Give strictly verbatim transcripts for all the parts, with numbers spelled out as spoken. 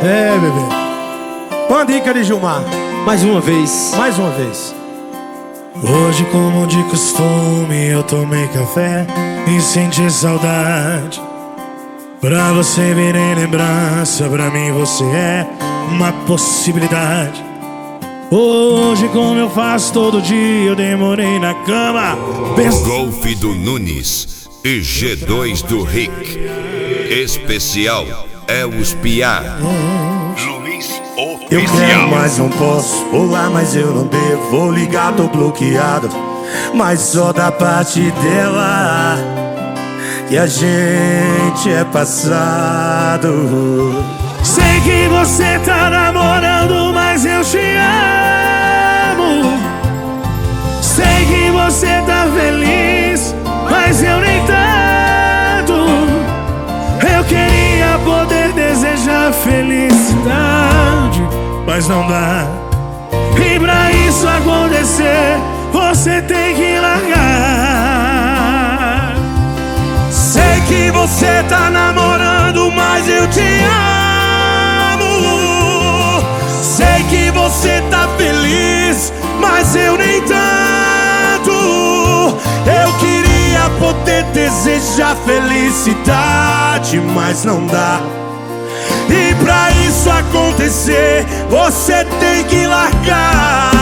É, bebê. Pandica de Gilmar. Mais uma vez. Mais uma vez. Hoje, como de costume, eu tomei café e senti saudade. Pra você vir em lembrança, pra mim você é uma possibilidade. Hoje, como eu faço todo dia, eu demorei na cama. Penso... Golfe do Nunes e G dois do Rick. Especial Elvis Piar. Luiz Oficial. Eu quero, mas não posso. Olá, mas eu não devo. Vou ligar, tô bloqueado. Mas só da parte dela que a gente é passado. Sei que você tá namorando, mas eu te amo. Sei que você tá feliz, mas eu nem tanto. Eu queria poder desejar felicidade, mas não dá. E pra isso acontecer, você tem que largar. Sei que você tá namorando, mas eu te amo. Sei que você tá feliz, mas eu nem tanto. Eu queria poder desejar felicidade, mas não dá. E pra isso acontecer, você tem que largar.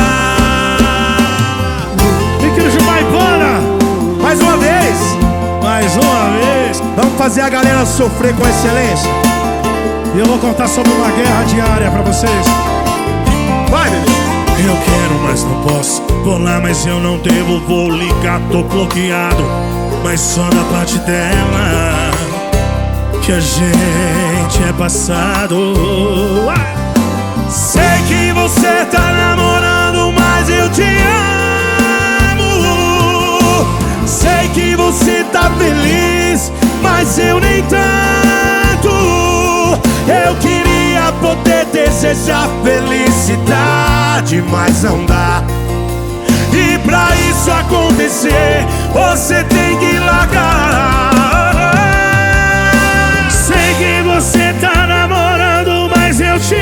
Rick Gilmar e Pana. Mais uma vez. Mais uma vez. Vamos fazer a galera sofrer com excelência. E eu vou contar sobre uma guerra diária pra vocês. Vai, bebê. Eu quero, mas não posso. Vou lá, mas eu não devo. Vou ligar, tô bloqueado. Mas só da parte dela que a gente é passado. Sei que você tá namorando, mas eu te amo. Sei que você tá feliz, mas eu nem tanto. Eu queria poder desejar felicidade, mas não dá. E pra isso acontecer, você tem que largar. Sei que você tá namorando, mas eu te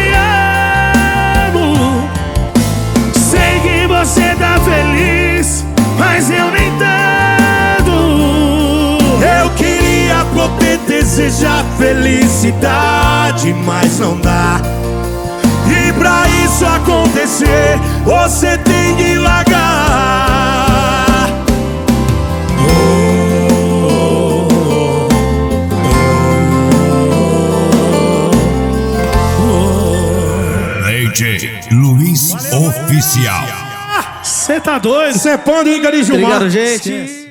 amo. Sei que você tá feliz, mas eu nem tanto. Eu queria poder desejar felicidade, mas não dá. E pra isso acontecer, você tem que largar. Oh, oh, oh. D J Luiz Oficial. Cê tá doido? Cê é Pandica de Gilmar. Obrigado, gente.